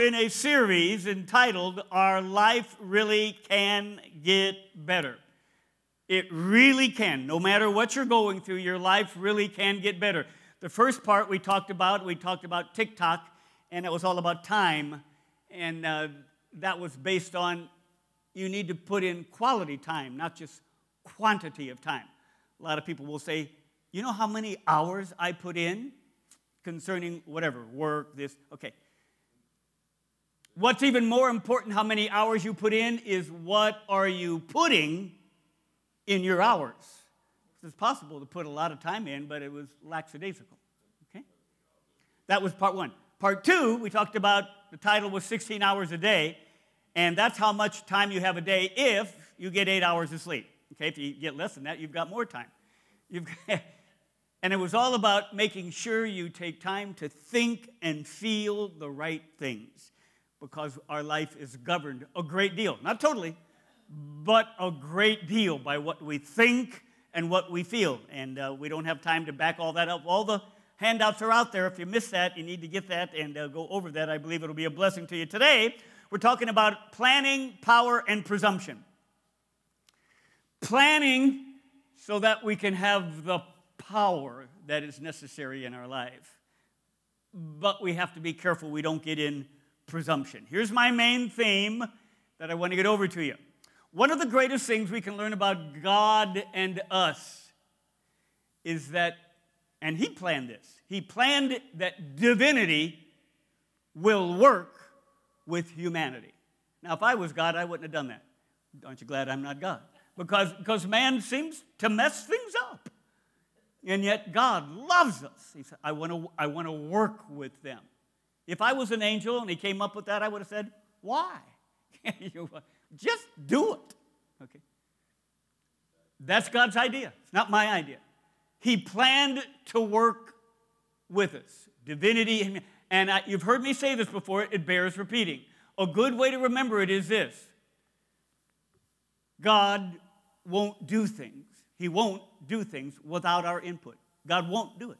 In a series entitled, Our Life Really Can Get Better. It really can. No matter what you're going through, your life really can get better. The first part we talked about TikTok, and it was all about time. And that was based on you need to put in quality time, not just quantity of time. A lot of people will say, you know how many hours I put in concerning whatever, work, this, okay. What's even more important, how many hours you put in, is what are you putting in your hours. It's possible to put a lot of time in, but it was lackadaisical. Okay? That was part one. Part two, we talked about, the title was 16 hours a day, and that's how much time you have a day if you get 8 hours of sleep. Okay? If you get less than that, you've got more time. And it was all about making sure you take time to think and feel the right things, because our life is governed a great deal, not totally, but a great deal by what we think and what we feel. And we don't have time to back all that up. All the handouts are out there. If you missed that, you need to get that and go over that. I believe it'll be a blessing to you. Today, we're talking about planning, power, and presumption. Planning so that we can have the power that is necessary in our life. But we have to be careful we don't get in presumption. Here's my main theme that I want to get over to you. One of the greatest things we can learn about God and us is that, and He planned this, He planned that divinity will work with humanity. Now, if I was God, I wouldn't have done that. Aren't you glad I'm not God? Because man seems to mess things up. And yet God loves us. He said, I want to work with them. If I was an angel and he came up with that, I would have said, why? Just do it. Okay. That's God's idea. It's not my idea. He planned to work with us. Divinity. And you've heard me say this before. It bears repeating. A good way to remember it is this. God won't do things. He won't do things without our input. God won't do it.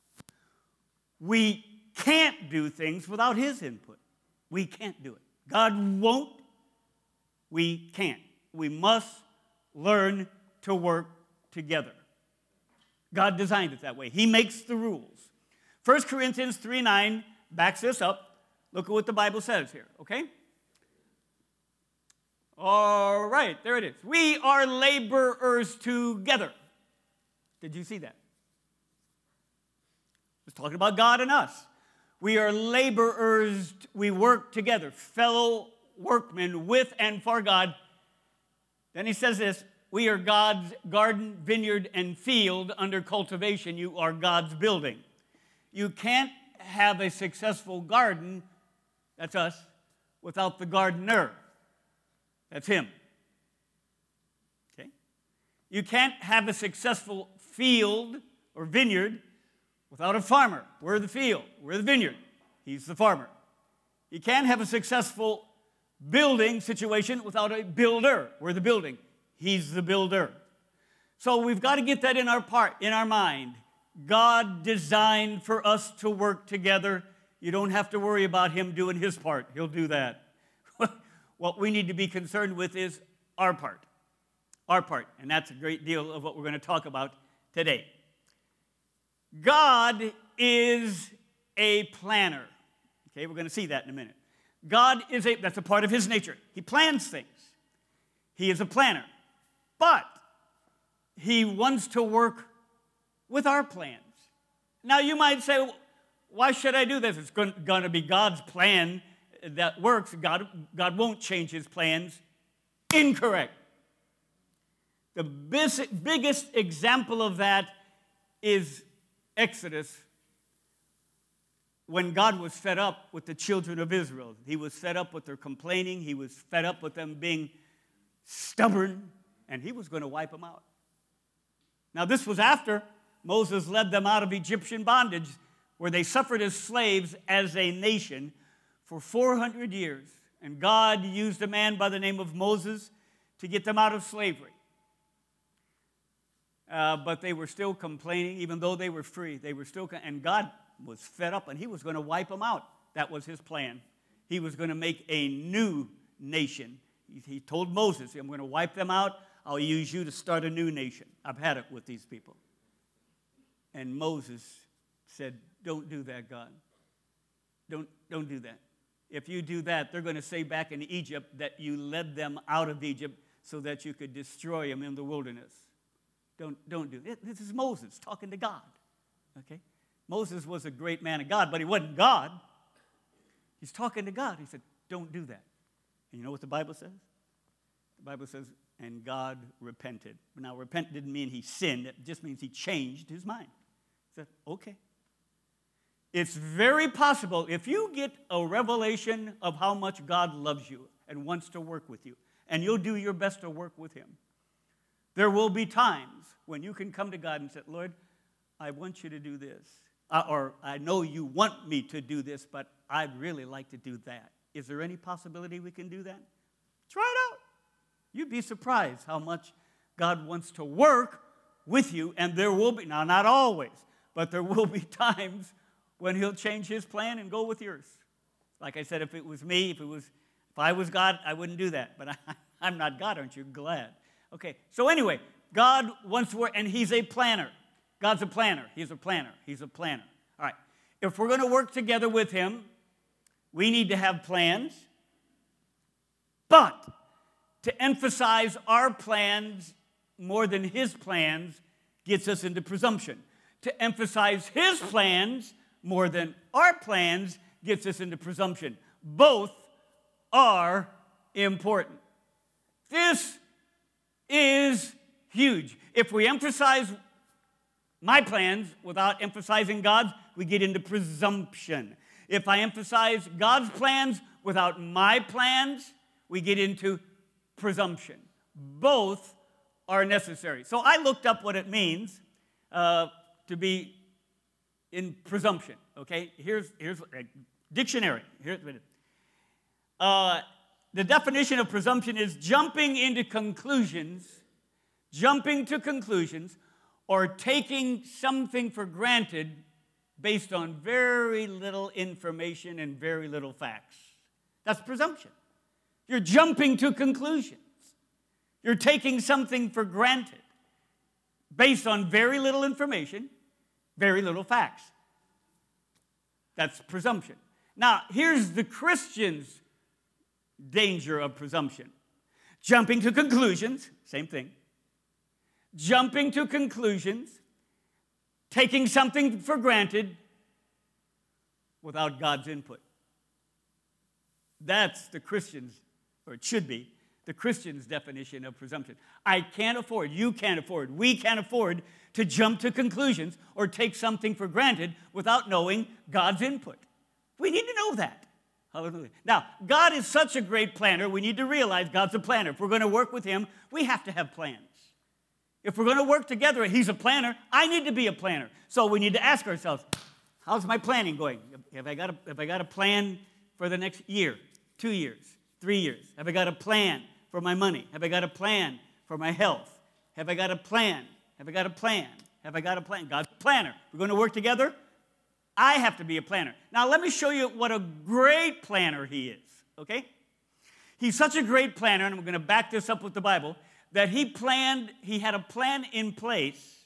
We can't do things without His input. We can't do it. God won't. We can't. We must learn to work together. God designed it that way. He makes the rules. 1 Corinthians 3:9 backs this up. Look at what the Bible says here, okay? All right, there it is. We are laborers together. Did you see that? It's talking about God and us. We are laborers. We work together, fellow workmen with and for God. Then he says this, we are God's garden, vineyard, and field under cultivation. You are God's building. You can't have a successful garden, that's us, without the gardener. That's Him. Okay? You can't have a successful field or vineyard without a farmer. We're the field. We're the vineyard. He's the farmer. You can't have a successful building situation without a builder. We're the building. He's the builder. So we've got to get that in our mind. God designed for us to work together. You don't have to worry about Him doing His part. He'll do that. What we need to be concerned with is our part. Our part. And that's a great deal of what we're going to talk about today. God is a planner. Okay, we're going to see that in a minute. That's a part of His nature. He plans things. He is a planner. But He wants to work with our plans. Now you might say, why should I do this? It's going to be God's plan that works. God won't change His plans. Incorrect. The biggest example of that is Exodus, when God was fed up with the children of Israel. He was fed up with their complaining. He was fed up with them being stubborn, and He was going to wipe them out. Now, this was after Moses led them out of Egyptian bondage, where they suffered as slaves as a nation for 400 years. And God used a man by the name of Moses to get them out of slavery. But they were still complaining, even though they were free. They were still, and God was fed up, and He was going to wipe them out. That was His plan. he was going to make a new nation. He told Moses, I'm going to wipe them out. I'll use you to start a new nation. I've had it with these people. And Moses said, don't do that, God. Don't do that. If you do that, they're going to say back in Egypt that you led them out of Egypt so that you could destroy them in the wilderness. Don't do it. This is Moses talking to God. Okay? Moses was a great man of God, but he wasn't God. He's talking to God. He said, don't do that. And you know what the Bible says? The Bible says, and God repented. Now, repent didn't mean he sinned. It just means he changed his mind. He said, okay. It's very possible, if you get a revelation of how much God loves you and wants to work with you, and you'll do your best to work with him, there will be times when you can come to God and say, Lord, I want you to do this. Or I know you want me to do this, but I'd really like to do that. Is there any possibility we can do that? Try it out. You'd be surprised how much God wants to work with you, and there will be, now not always, but there will be times when he'll change his plan and go with yours. Like I said, if it was me, if I was God, I wouldn't do that. But I'm not God, aren't you glad? Okay, so anyway, God wants to work, and he's a planner. God's a planner. He's a planner. He's a planner. All right. If we're going to work together with him, we need to have plans. But to emphasize our plans more than his plans gets us into presumption. To emphasize his plans more than our plans gets us into presumption. Both are important. This is huge. If we emphasize my plans without emphasizing God's, we get into presumption. If I emphasize God's plans without my plans, we get into presumption. Both are necessary. So I looked up what it means to be in presumption. Okay, here's a dictionary. The definition of presumption is jumping to conclusions, or taking something for granted based on very little information and very little facts. That's presumption. You're jumping to conclusions. You're taking something for granted based on very little information, very little facts. That's presumption. Now, here's the Christian's danger of presumption. Jumping to conclusions, same thing. Jumping to conclusions, taking something for granted without God's input. That's the Christian's, or it should be, the Christian's definition of presumption. I can't afford, you can't afford, we can't afford to jump to conclusions or take something for granted without knowing God's input. We need to know that. Hallelujah. Now, God is such a great planner, we need to realize God's a planner. If we're going to work with him, we have to have plans. If we're going to work together, he's a planner, I need to be a planner. So we need to ask ourselves, how's my planning going? Have I got a plan for the next year, 2 years, 3 years? Have I got a plan for my money? Have I got a plan for my health? Have I got a plan? Have I got a plan? Have I got a plan? God's a planner. We're going to work together. I have to be a planner. Now, let me show you what a great planner he is, okay? He's such a great planner, and I'm going to back this up with the Bible, that he had a plan in place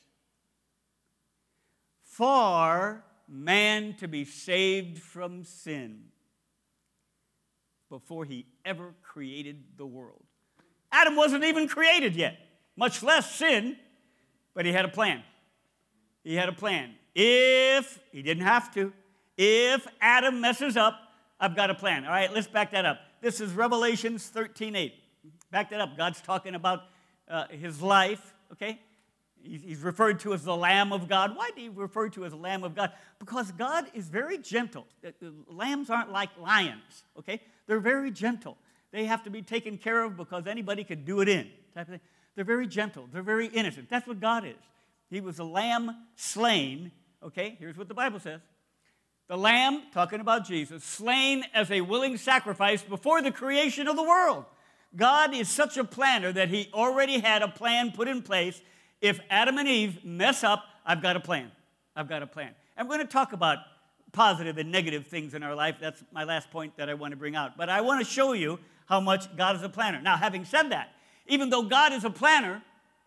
for man to be saved from sin before he ever created the world. Adam wasn't even created yet, much less sin, but he had a plan. He had a plan. If, he didn't have to, if Adam messes up, I've got a plan. All right, let's back that up. This is Revelations 13:8. Back that up. God's talking about his life, okay? He's referred to as the Lamb of God. Why do you refer to as the Lamb of God? Because God is very gentle. Lambs aren't like lions, okay? They're very gentle. They have to be taken care of because anybody could do it in. Type of thing. They're very gentle. They're very innocent. That's what God is. He was a lamb slain, okay? Here's what the Bible says. The lamb, talking about Jesus, slain as a willing sacrifice before the creation of the world. God is such a planner that he already had a plan put in place. If Adam and Eve mess up, I've got a plan. I've got a plan. I'm going to talk about positive and negative things in our life. That's my last point that I want to bring out. But I want to show you how much God is a planner. Now, having said that, even though God is a planner,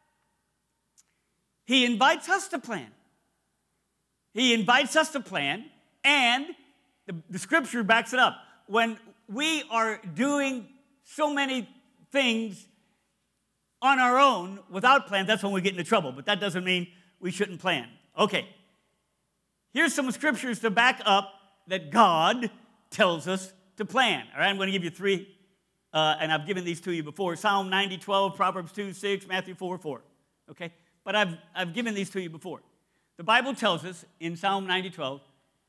He invites us to plan. He invites us to plan, and the Scripture backs it up. When we are doing so many things on our own without plan, that's when we get into trouble. But that doesn't mean we shouldn't plan. Okay. Here's some scriptures to back up that God tells us to plan. All right, I'm going to give you three, and I've given these to you before. Psalm 90:12, Proverbs 2:6, Matthew 4:4. Okay, but I've given these to you before. The Bible tells us in Psalm 90:12,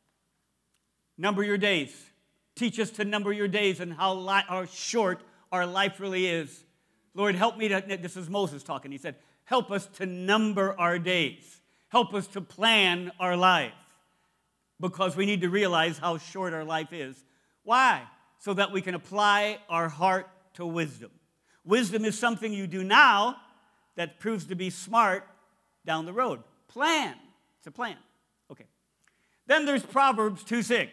number your days. Teach us to number your days and how short our life really is. Lord, help me to, this is Moses talking. He said, help us to number our days. Help us to plan our life. Because we need to realize how short our life is. Why? So that we can apply our heart to wisdom. Wisdom is something you do now that proves to be smart down the road. Plan. It's a plan. Okay. Then there's Proverbs 2:6.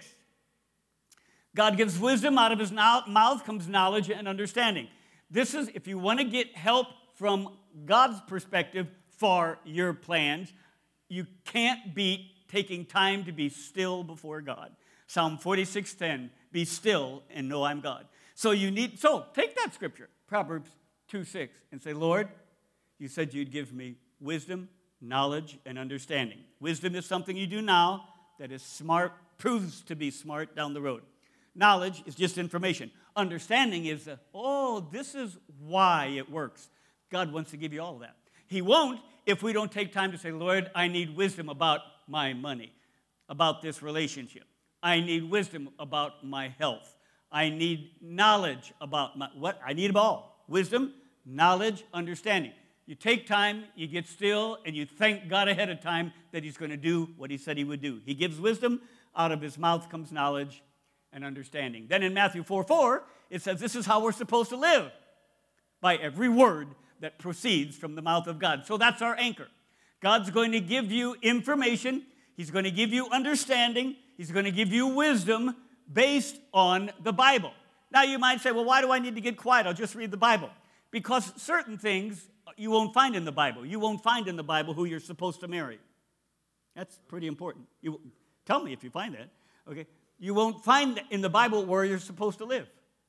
God gives wisdom, out of his mouth comes knowledge and understanding. This is, if you want to get help from God's perspective for your plans, you can't beat taking time to be still before God. Psalm 46:10, be still and know I'm God. So take that scripture, Proverbs 2:6, and say, Lord, you said you'd give me wisdom, knowledge, and understanding. Wisdom is something you do now that is smart, proves to be smart down the road. Knowledge is just information. Understanding is, this is why it works. God wants to give you all of that. He won't if we don't take time to say, Lord, I need wisdom about my money, about this relationship. I need wisdom about my health. I need knowledge about what? I need them all. Wisdom, knowledge, understanding. You take time, you get still, and you thank God ahead of time that he's going to do what he said he would do. He gives wisdom. Out of his mouth comes knowledge and understanding. Then in Matthew 4:4, it says this is how we're supposed to live, by every word that proceeds from the mouth of God. So that's our anchor. God's going to give you information. He's going to give you understanding. He's going to give you wisdom based on the Bible. Now you might say, well, why do I need to get quiet? I'll just read the Bible. Because certain things you won't find in the Bible. You won't find in the Bible who you're supposed to marry. That's pretty important. Tell me if you find that. Okay. You won't find in the Bible where you're supposed to live.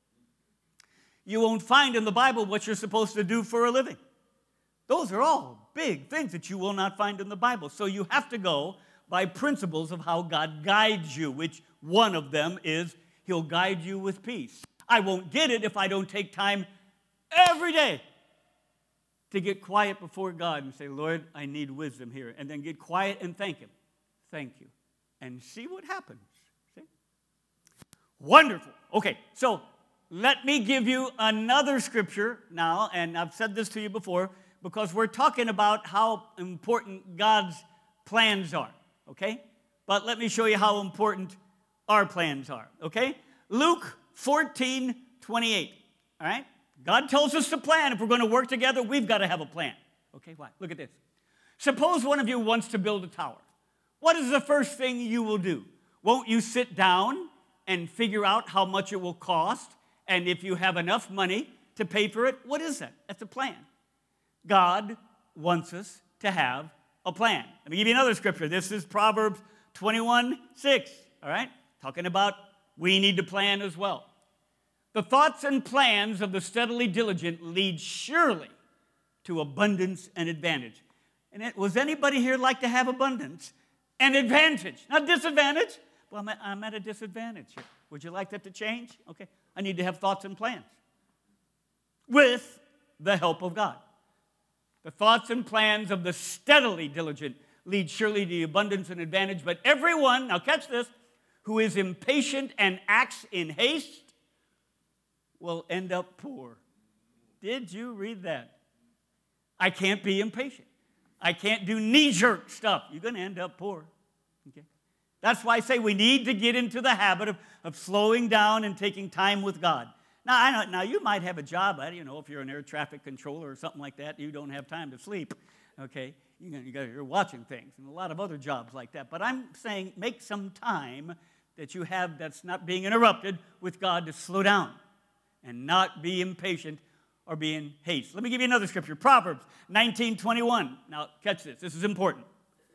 You won't find in the Bible what you're supposed to do for a living. Those are all big things that you will not find in the Bible. So you have to go by principles of how God guides you, which one of them is he'll guide you with peace. I won't get it if I don't take time every day to get quiet before God and say, Lord, I need wisdom here. And then get quiet and thank him. Thank you. And see what happens. See? Wonderful. Okay, so let me give you another scripture now, and I've said this to you before, because we're talking about how important God's plans are, okay? But let me show you how important our plans are, okay? Luke 14:28, all right? God tells us to plan. If we're going to work together, we've got to have a plan. Okay, why? Look at this. Suppose one of you wants to build a tower. What is the first thing you will do? Won't you sit down and figure out how much it will cost? And if you have enough money to pay for it, what is that? That's a plan. God wants us to have a plan. Let me give you another scripture. This is Proverbs 21:6, all right? Talking about we need to plan as well. The thoughts and plans of the steadily diligent lead surely to abundance and advantage. And was anybody here like to have abundance and advantage? Not disadvantage. Well, I'm at a disadvantage here. Would you like that to change? Okay. I need to have thoughts and plans with the help of God. The thoughts and plans of the steadily diligent lead surely to abundance and advantage, but everyone, now catch this, who is impatient and acts in haste will end up poor. Did you read that? I can't be impatient. I can't do knee-jerk stuff. You're going to end up poor. Okay? That's why I say we need to get into the habit of slowing down and taking time with God. Now you might have a job, if you're an air traffic controller or something like that, you don't have time to sleep. okay? You're watching things and a lot of other jobs like that. But I'm saying make some time that you have that's not being interrupted with God to slow down and not be impatient or be in haste. Let me give you another scripture, Proverbs 19:21. Now, catch this. This is important.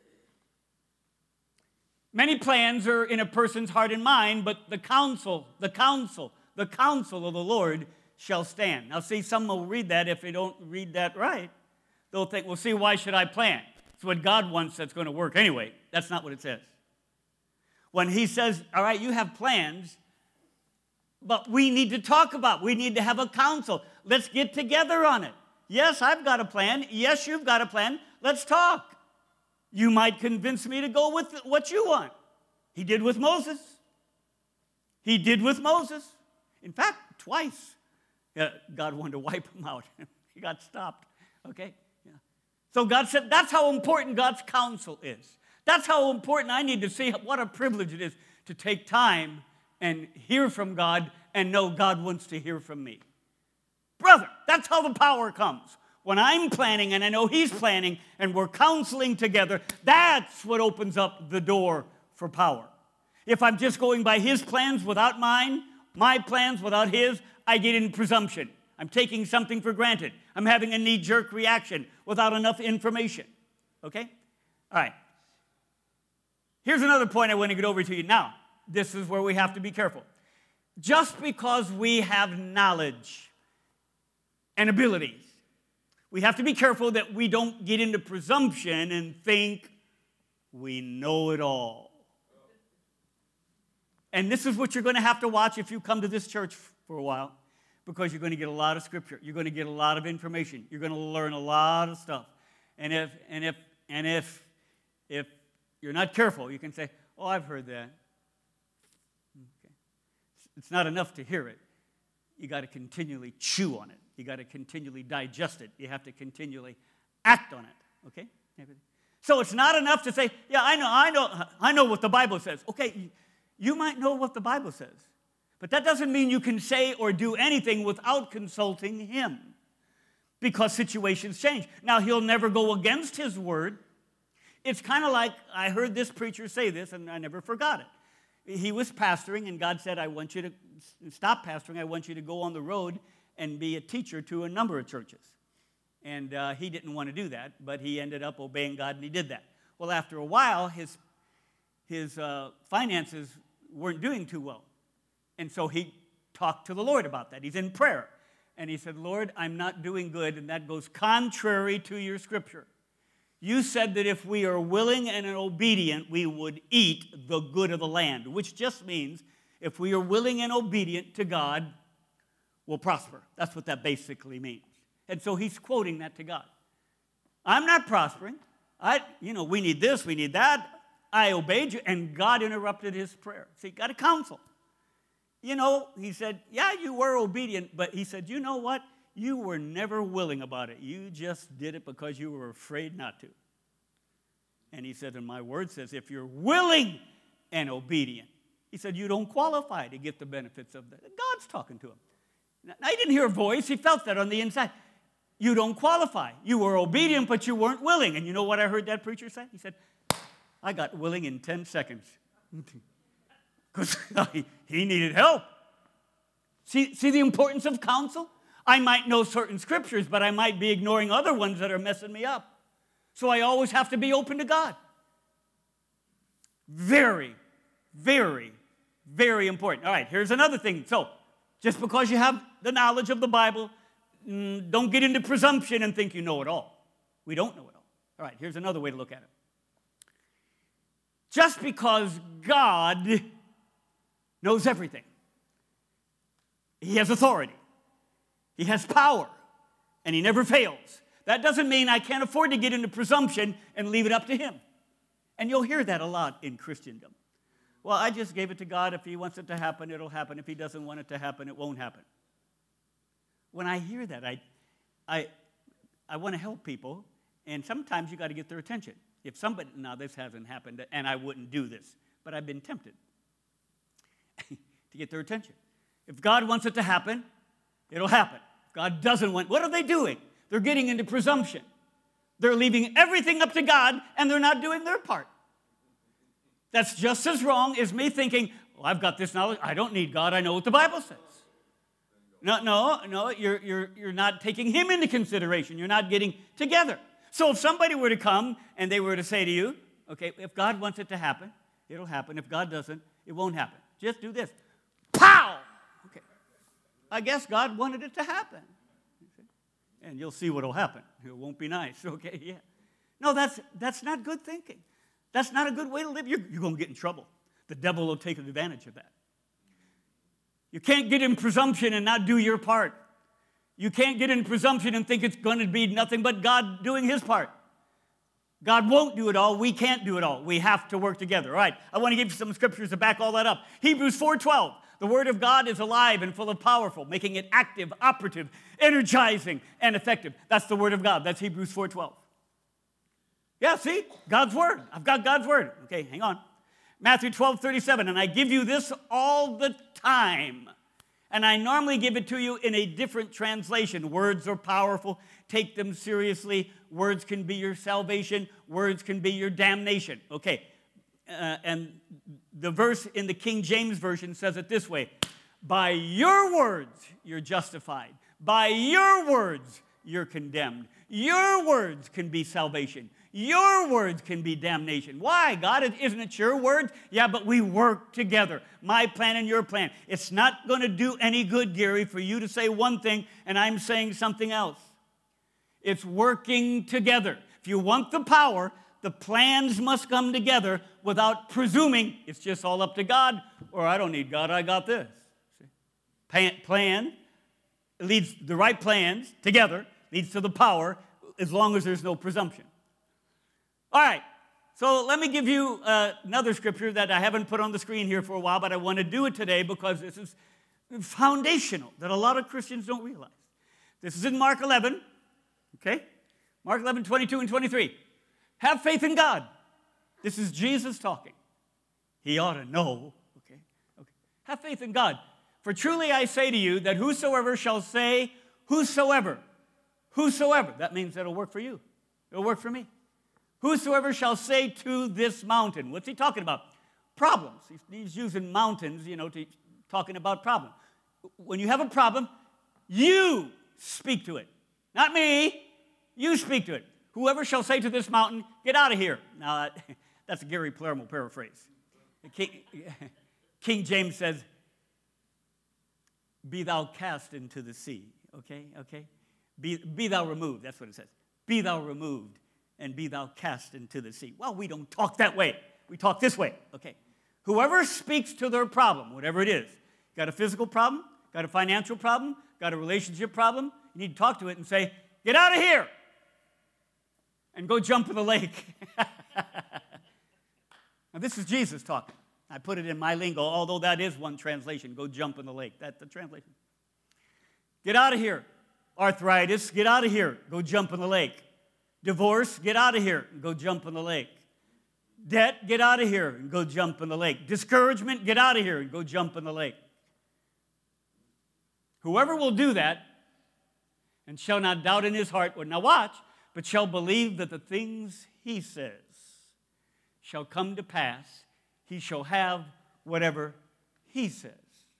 Many plans are in a person's heart and mind, but the counsel of the Lord shall stand. Now, see, some will read that. If they don't read that right, they'll think, well, see, why should I plan? It's what God wants that's going to work anyway. That's not what it says. When he says, all right, you have plans, but we need to talk about it. We need to have a council. Let's get together on it. Yes, I've got a plan. Yes, you've got a plan. Let's talk. You might convince me to go with what you want. He did with Moses. He did with Moses. In fact, twice, God wanted to wipe him out. He got stopped. Okay? Yeah. So God said that's how important God's counsel is. That's how important I need to see what a privilege it is to take time and hear from God and know God wants to hear from me. Brother, that's how the power comes. When I'm planning and I know he's planning and we're counseling together, that's what opens up the door for power. If I'm just going by his plans without mine, my plans without his, I get in presumption. I'm taking something for granted. I'm having a knee-jerk reaction without enough information. Okay? All right. Here's another point I want to get over to you now. This is where we have to be careful. Just because we have knowledge and abilities, we have to be careful that we don't get into presumption and think we know it all. And this is what you're going to have to watch if you come to this church for a while, because you're going to get a lot of scripture. You're going to get a lot of information. You're going to learn a lot of stuff. And if you're not careful, you can say, "Oh, I've heard that." Okay. It's not enough to hear it. You got to continually chew on it. You got to continually digest it. You have to continually act on it. Okay? So it's not enough to say, "Yeah, I know what the Bible says." Okay, you might know what the Bible says, but that doesn't mean you can say or do anything without consulting him, because situations change. Now, he'll never go against his word. It's kind of like, I heard this preacher say this, and I never forgot it. He was pastoring, and God said, "I want you to stop pastoring. I want you to go on the road and be a teacher to a number of churches." And he didn't want to do that, but he ended up obeying God, and he did that. Well, after a while, his finances weren't doing too well. And so he talked to the Lord about that. He's in prayer. And he said, "Lord, I'm not doing good, and that goes contrary to your scripture. You said that if we are willing and obedient, we would eat the good of the land," which just means if we are willing and obedient to God, we'll prosper. That's what that basically means. And so he's quoting that to God. I'm not prospering. We need this, we need that. I obeyed you, and God interrupted his prayer. See, got to counsel. He said, "Yeah, you were obedient," but he said, "You know what? You were never willing about it. You just did it because you were afraid not to." And he said, and my word says, if you're willing and obedient, he said, you don't qualify to get the benefits of that. God's talking to him. Now, he didn't hear a voice. He felt that on the inside. You don't qualify. You were obedient, but you weren't willing. And you know what I heard that preacher say? He said, "I got willing in 10 seconds." Because he needed help. See the importance of counsel? I might know certain scriptures, but I might be ignoring other ones that are messing me up. So I always have to be open to God. Very, very, very important. All right, here's another thing. So, just because you have the knowledge of the Bible, don't get into presumption and think you know it all. We don't know it all. All right, here's another way to look at it. Just because God knows everything, he has authority, he has power, and he never fails. That doesn't mean I can't afford to get into presumption and leave it up to him. And you'll hear that a lot in Christendom. Well, I just gave it to God. If he wants it to happen, it'll happen. If he doesn't want it to happen, it won't happen. When I hear that, I want to help people, and sometimes you got to get their attention. If somebody, now this hasn't happened, and I wouldn't do this, but I've been tempted to get their attention. If God wants it to happen, it'll happen. If God doesn't want, what are they doing? They're getting into presumption. They're leaving everything up to God, and they're not doing their part. That's just as wrong as me thinking, well, I've got this knowledge. I don't need God. I know what the Bible says. No, you're not taking him into consideration. You're not getting together. So if somebody were to come and they were to say to you, okay, if God wants it to happen, it'll happen. If God doesn't, it won't happen. Just do this. Pow! Okay. I guess God wanted it to happen. And you'll see what will happen. It won't be nice. Okay, yeah. No, that's not good thinking. That's not a good way to live. You're going to get in trouble. The devil will take advantage of that. You can't get in presumption and not do your part. You can't get in presumption and think it's going to be nothing but God doing his part. God won't do it all. We can't do it all. We have to work together. All right, I want to give you some scriptures to back all that up. Hebrews 4:12. The word of God is alive and full of powerful, making it active, operative, energizing, and effective. That's the word of God. That's Hebrews 4:12. Yeah, see? God's word. I've got God's word. Okay, hang on. Matthew 12:37. And I give you this all the time. And I normally give it to you in a different translation. Words are powerful. Take them seriously. Words can be your salvation. Words can be your damnation. Okay. And the verse in the King James Version says it this way. By your words, you're justified. By your words, you're condemned. Your words can be salvation. Your words can be damnation. Why, God? Isn't it your words? Yeah, but we work together. My plan and your plan. It's not going to do any good, Gary, for you to say one thing and I'm saying something else. It's working together. If you want the power, the plans must come together without presuming it's just all up to God, or I don't need God, I got this. Plan leads, the right plans together leads to the power as long as there's no presumption. All right, so let me give you another scripture that I haven't put on the screen here for a while, but I want to do it today because this is foundational that a lot of Christians don't realize. This is in Mark 11, okay? Mark 11, 22 and 23. Have faith in God. This is Jesus talking. He ought to know, okay? Have faith in God. For truly I say to you that whosoever shall say, whosoever, that means that'll work for you. It'll work for me. Whosoever shall say to this mountain. What's he talking about? Problems. He's using mountains, talking about problems. When you have a problem, you speak to it. Not me. You speak to it. Whoever shall say to this mountain, get out of here. Now, that's a Gary Palermo paraphrase. King James says, be thou cast into the sea. Okay? Be thou removed. That's what it says. Be thou removed. And be thou cast into the sea. Well, we don't talk that way. We talk this way. Okay. Whoever speaks to their problem, whatever it is, got a physical problem, got a financial problem, got a relationship problem, you need to talk to it and say, get out of here and go jump in the lake. Now, this is Jesus talking. I put it in my lingo, although that is one translation, go jump in the lake. That's the translation. Get out of here. Arthritis, get out of here. Go jump in the lake. Divorce, get out of here and go jump in the lake. Debt, get out of here and go jump in the lake. Discouragement, get out of here and go jump in the lake. Whoever will do that and shall not doubt in his heart, now watch, but shall believe that the things he says shall come to pass, he shall have whatever he says.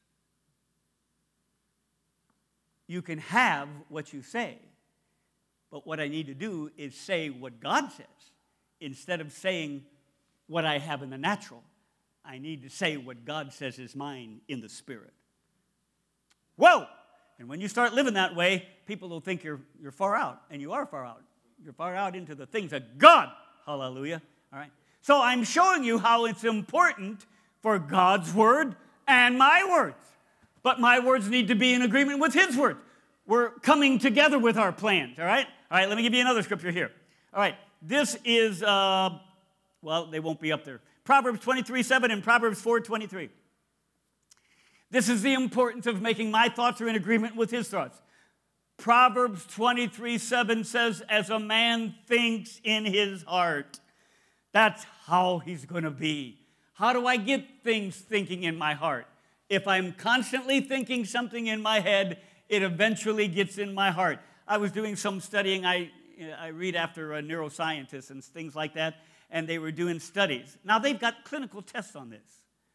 You can have what you say. But what I need to do is say what God says. Instead of saying what I have in the natural, I need to say what God says is mine in the spirit. Whoa! And when you start living that way, people will think you're far out, and you are far out. You're far out into the things of God. Hallelujah. All right. So I'm showing you how it's important for God's word and my words. But my words need to be in agreement with his words. We're coming together with our plans, all right? All right, let me give you another scripture here. All right, this is, they won't be up there. Proverbs 23:7 and Proverbs 4:23. This is the importance of making my thoughts are in agreement with his thoughts. Proverbs 23:7 says, as a man thinks in his heart, that's how he's going to be. How do I get things thinking in my heart? If I'm constantly thinking something in my head, it eventually gets in my heart. I was doing some studying. I read after neuroscientists and things like that, and they were doing studies. Now, they've got clinical tests on this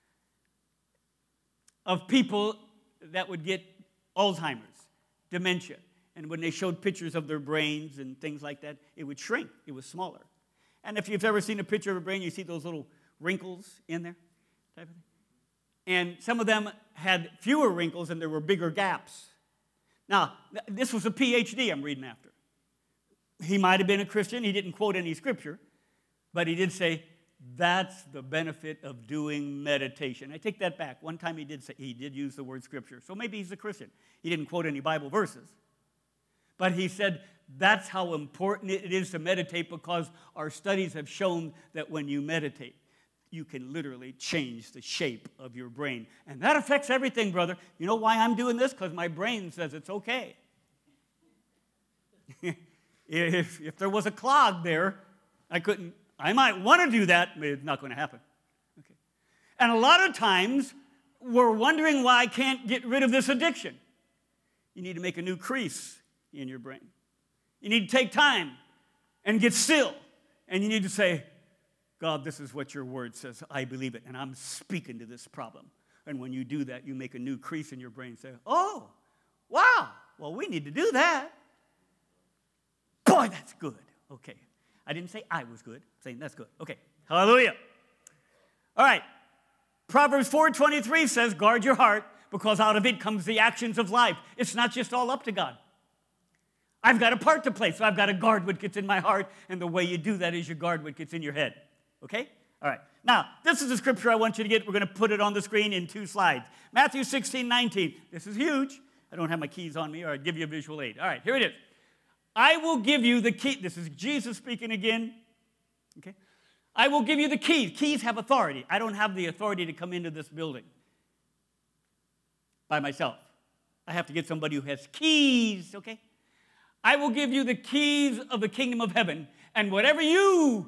of people that would get Alzheimer's, dementia. And when they showed pictures of their brains and things like that, it would shrink. It was smaller. And if you've ever seen a picture of a brain, you see those little wrinkles in there, type of thing. And some of them had fewer wrinkles and there were bigger gaps. Now, this was a PhD I'm reading after. He might have been a Christian. He didn't quote any scripture, but he did say, that's the benefit of doing meditation. I take that back. One time he did use the word scripture, so maybe he's a Christian. He didn't quote any Bible verses. But he said, that's how important it is to meditate, because our studies have shown that when you meditate, you can literally change the shape of your brain. And that affects everything, brother. You know why I'm doing this? Because my brain says it's okay. If there was a clog there, I might want to do that, but it's not going to happen. Okay. And a lot of times, we're wondering why I can't get rid of this addiction. You need to make a new crease in your brain. You need to take time and get still. And you need to say, God, this is what your word says. I believe it, and I'm speaking to this problem. And when you do that, you make a new crease in your brain and say, oh, wow, well, we need to do that. Boy, that's good. Okay. I didn't say I was good. I'm saying that's good. Okay. Hallelujah. All right. Proverbs 4:23 says, guard your heart, because out of it comes the actions of life. It's not just all up to God. I've got a part to play, so I've got to guard what gets in my heart, and the way you do that is you guard what gets in your head. Okay? All right. Now, this is the scripture I want you to get. We're going to put it on the screen in 2 slides. Matthew 16:19. This is huge. I don't have my keys on me, or I'd give you a visual aid. All right, here it is. I will give you the key. This is Jesus speaking again. Okay? I will give you the keys. Keys have authority. I don't have the authority to come into this building by myself. I have to get somebody who has keys, okay? I will give you the keys of the kingdom of heaven, and whatever you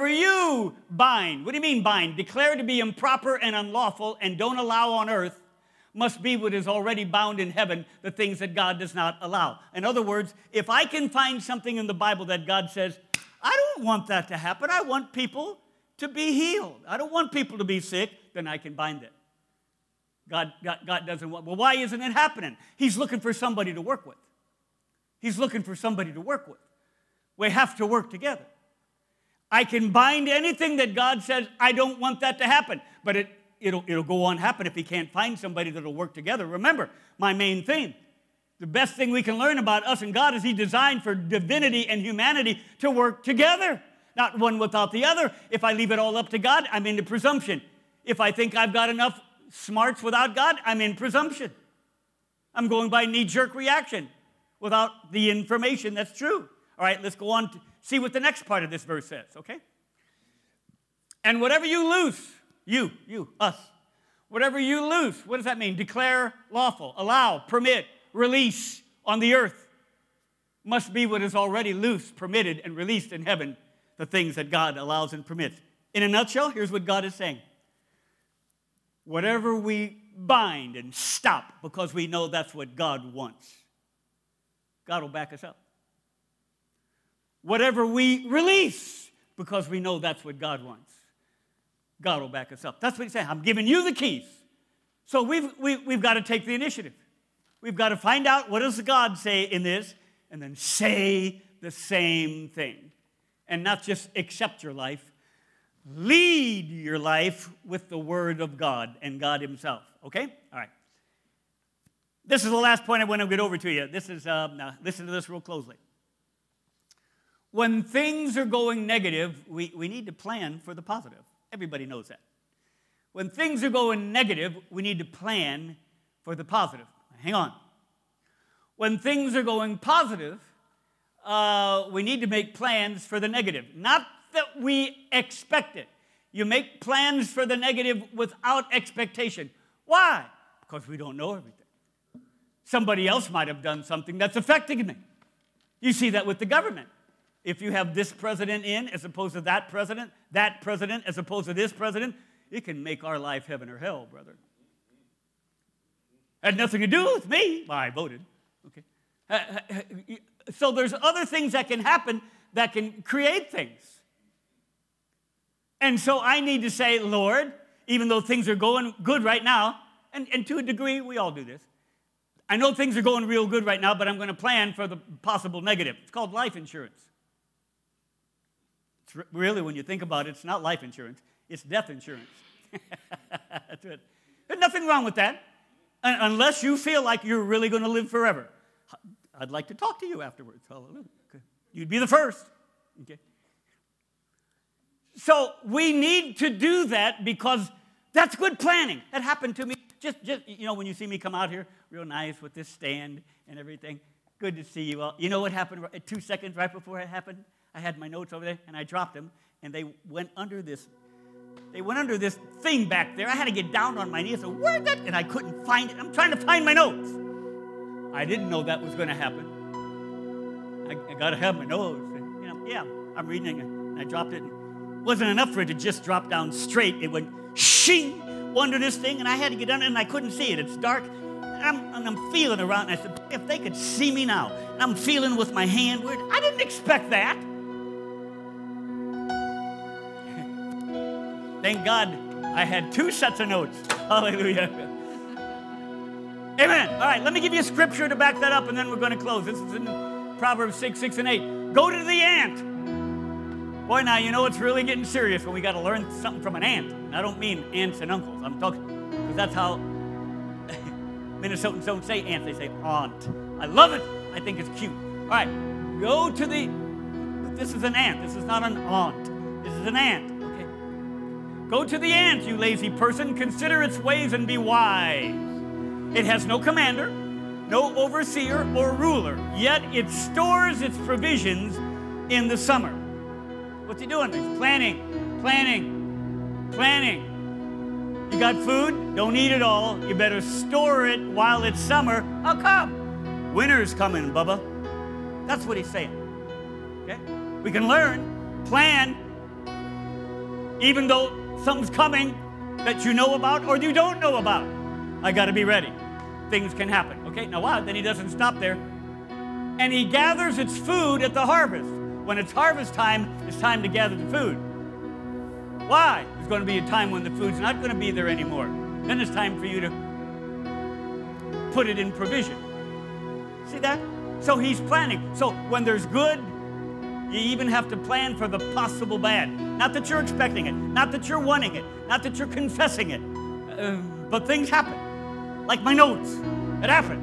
bind, what do you mean bind? Declare to be improper and unlawful and don't allow on earth, must be what is already bound in heaven, the things that God does not allow. In other words, if I can find something in the Bible that God says, I don't want that to happen. I want people to be healed. I don't want people to be sick, then I can bind it. God doesn't want, well, why isn't it happening? He's looking for somebody to work with. He's looking for somebody to work with. We have to work together. I can bind anything that God says, I don't want that to happen, but it'll go on happen if he can't find somebody that'll work together. Remember, my main theme, the best thing we can learn about us and God is he designed for divinity and humanity to work together, not one without the other. If I leave it all up to God, I'm into presumption. If I think I've got enough smarts without God, I'm in presumption. I'm going by knee-jerk reaction without the information that's true. All right, let's go on to see what the next part of this verse says, okay? And whatever you loose, us. Whatever you loose, what does that mean? Declare lawful, allow, permit, release on the earth must be what is already loose, permitted, and released in heaven, the things that God allows and permits. In a nutshell, here's what God is saying. Whatever we bind and stop because we know that's what God wants, God will back us up. Whatever we release because we know that's what God wants, God will back us up. That's what he's saying. I'm giving you the keys. So we've got to take the initiative. We've got to find out what does God say in this, and then say the same thing. And not just accept your life. Lead your life with the Word of God and God himself. Okay? All right. This is the last point I want to get over to you. This is, now listen to this real closely. When things are going negative, we need to plan for the positive. Everybody knows that. When things are going negative, we need to plan for the positive. Hang on. When things are going positive, we need to make plans for the negative. Not that we expect it. You make plans for the negative without expectation. Why? Because we don't know everything. Somebody else might have done something that's affecting me. You see that with the government. If you have this president in as opposed to that president as opposed to this president, it can make our life heaven or hell, brother. Had nothing to do with me. Well, I voted. Okay. So there's other things that can happen that can create things. And so I need to say, Lord, even though things are going good right now, and to a degree, we all do this. I know things are going real good right now, but I'm going to plan for the possible negative. It's called life insurance. It's really, when you think about it, it's not life insurance. It's death insurance. That's it. There's nothing wrong with that, unless you feel like you're really going to live forever. I'd like to talk to you afterwards. Hallelujah. Okay. You'd be the first. Okay. So we need to do that because that's good planning. That happened to me. Just when you see me come out here, real nice with this stand and everything. Good to see you all. You know what happened 2 seconds right before it happened? I had my notes over there, and I dropped them, and they went under this. They went under this thing back there. I had to get down on my knees. So where's that? And I couldn't find it. I'm trying to find my notes. I didn't know that was going to happen. I got to have my notes. And, I'm reading it, and I dropped it. It wasn't enough for it to just drop down straight. It went shing under this thing, and I had to get under it, and I couldn't see it. It's dark, and I'm feeling around. And I said, if they could see me now, and I'm feeling with my hand. I didn't expect that. Thank God I had 2 sets of notes. Hallelujah. Amen. All right, let me give you a scripture to back that up, and then we're going to close. This is in Proverbs 6, 6, and 8. Go to the ant. Boy, now, you know it's really getting serious when we got to learn something from an ant. And I don't mean aunts and uncles. I'm talking, because that's how Minnesotans don't say aunt. They say aunt. I love it. I think it's cute. All right, go to the, this is an ant. This is not an aunt. This is an ant. Okay. Go to the ant, you lazy person. Consider its ways and be wise. It has no commander, no overseer or ruler, yet it stores its provisions in the summer. What's he doing? He's planning. You got food? Don't eat it all. You better store it while it's summer. How come? Winter's coming, Bubba. That's what he's saying. Okay? We can learn, plan, even though something's coming that you know about or you don't know about. I got to be ready. Things can happen. Okay? Now, wow, then he doesn't stop there. And he gathers its food at the harvest. When it's harvest time, it's time to gather the food. Why? There's going to be a time when the food's not going to be there anymore. Then it's time for you to put it in provision. See that? So he's planning. So when there's good, you even have to plan for the possible bad. Not that you're expecting it, not that you're wanting it, not that you're confessing it, but things happen. Like my notes. It happened.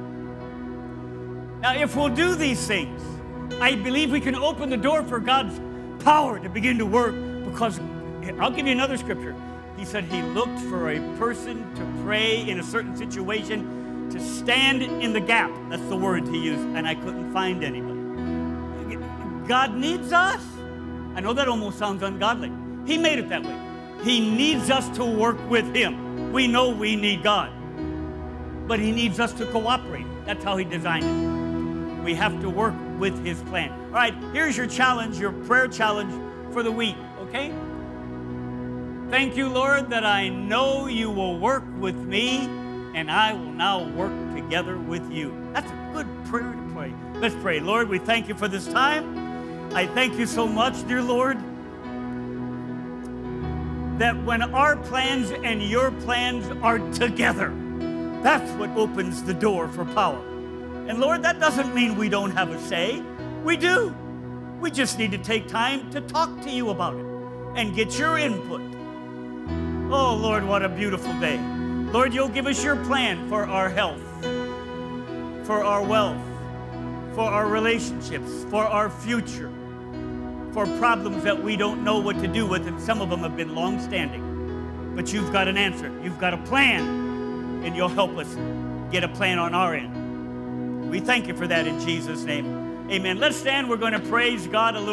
Now, if we'll do these things, I believe we can open the door for God's power to begin to work, because I'll give you another scripture. He said he looked for a person to pray in a certain situation, to stand in the gap. That's the word he used, and I couldn't find anybody. God needs us. I know that almost sounds ungodly. He made it that way. He needs us to work with him. We know we need God, but he needs us to cooperate. That's how he designed it. We have to work with his plan. All right, here's your challenge, your prayer challenge for the week, okay? Thank you, Lord, that I know you will work with me, and I will now work together with you. That's a good prayer to pray. Let's pray. Lord, we thank you for this time. I thank you so much, dear Lord, that when our plans and your plans are together, that's what opens the door for power. And Lord, that doesn't mean we don't have a say. We do. We just need to take time to talk to you about it and get your input. Oh, Lord, what a beautiful day. Lord, you'll give us your plan for our health, for our wealth, for our relationships, for our future, for problems that we don't know what to do with, and some of them have been long-standing. But you've got an answer. You've got a plan, and you'll help us get a plan on our end. We thank you for that in Jesus' name. Amen. Let's stand. We're going to praise God a little.